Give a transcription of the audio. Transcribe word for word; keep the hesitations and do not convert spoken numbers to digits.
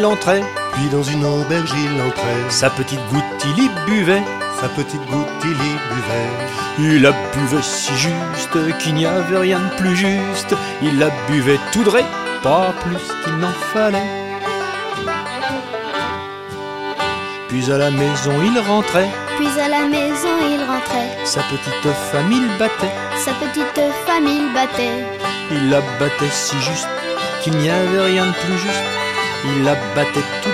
il entrait. Puis dans une auberge il entrait. Sa petite goutte il y buvait. Sa petite goutte il y buvait. Il la buvait si juste qu'il n'y avait rien de plus juste. Il la buvait tout dret, pas plus qu'il n'en fallait. Puis à la maison il rentrait. Puis à la maison il rentrait. Sa petite femme il battait. Sa petite femme il battait. Il la battait si juste qu'il n'y avait rien de plus juste. Il la battait tout